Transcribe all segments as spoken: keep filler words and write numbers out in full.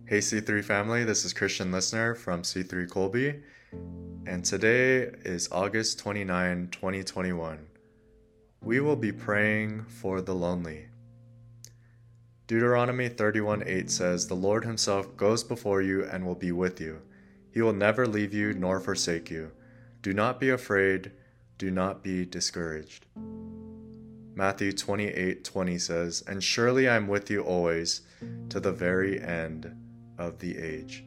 Hey C three family, this is Christian Listener from C three Colby, and today is August twenty-ninth, twenty twenty-one. We will be praying for the lonely. Deuteronomy thirty-one eight says, "The Lord himself goes before you and will be with you. He will never leave you nor forsake you. Do not be afraid, do not be discouraged." Matthew twenty-eight twenty says, "And surely I am with you always, to the very end of the age."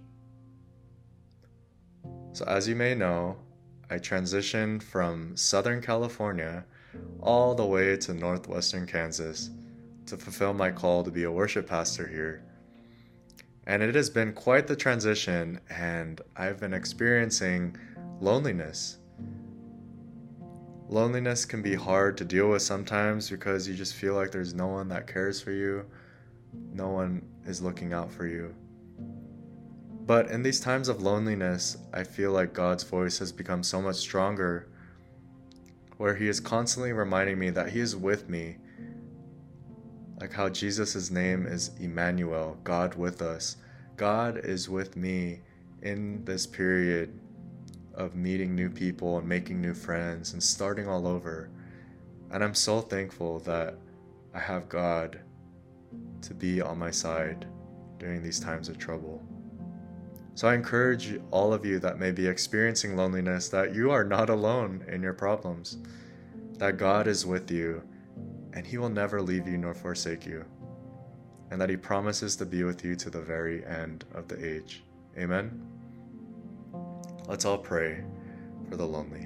So as you may know, I transitioned from Southern California all the way to northwestern Kansas to fulfill my call to be a worship pastor here. And it has been quite the transition, and I've been experiencing loneliness. Loneliness can be hard to deal with sometimes because you just feel like there's no one that cares for you, no one is looking out for you. But in these times of loneliness, I feel like God's voice has become so much stronger, where He is constantly reminding me that He is with me, like how Jesus' name is Emmanuel, God with us. God is with me in this period of meeting new people and making new friends and starting all over. And I'm so thankful that I have God to be on my side during these times of trouble. So I encourage all of you that may be experiencing loneliness that you are not alone in your problems, that God is with you and He will never leave you nor forsake you, and that He promises to be with you to the very end of the age. Amen? Let's all pray for the lonely.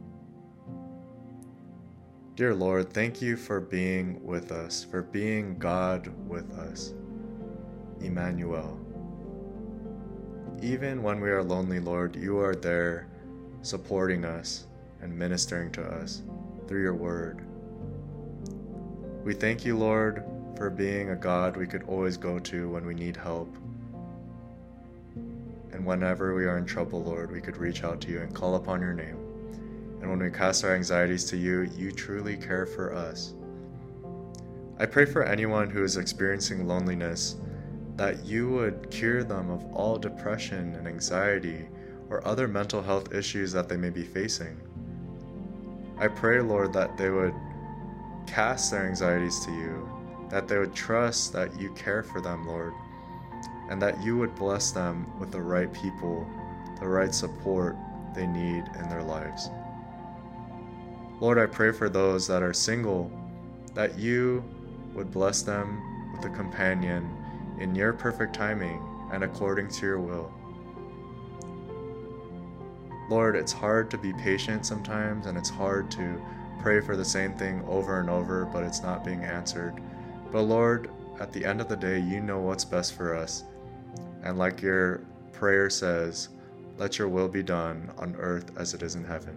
Dear Lord, thank you for being with us, for being God with us, Emmanuel. Even when we are lonely, Lord, you are there supporting us and ministering to us through your word. We thank you, Lord, for being a God we could always go to when we need help. And whenever we are in trouble, Lord, we could reach out to you and call upon your name. And when we cast our anxieties to you, you truly care for us. I pray for anyone who is experiencing loneliness, that you would cure them of all depression and anxiety or other mental health issues that they may be facing. I pray, Lord, that they would cast their anxieties to you, that they would trust that you care for them, Lord, and that you would bless them with the right people, the right support they need in their lives. Lord, I pray for those that are single, that you would bless them with a companion in your perfect timing and according to your will. Lord, it's hard to be patient sometimes, and it's hard to pray for the same thing over and over, but it's not being answered. But Lord, at the end of the day, you know what's best for us. And like your prayer says, let your will be done on earth as it is in heaven.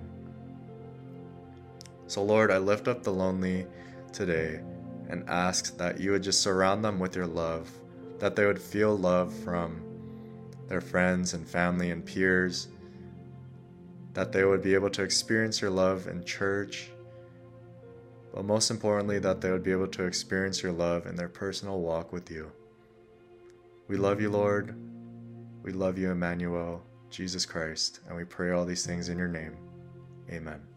So Lord, I lift up the lonely today and ask that you would just surround them with your love, that they would feel love from their friends and family and peers, that they would be able to experience your love in church, but most importantly, that they would be able to experience your love in their personal walk with you. We love you, Lord. We love you, Emmanuel, Jesus Christ, and we pray all these things in your name. Amen.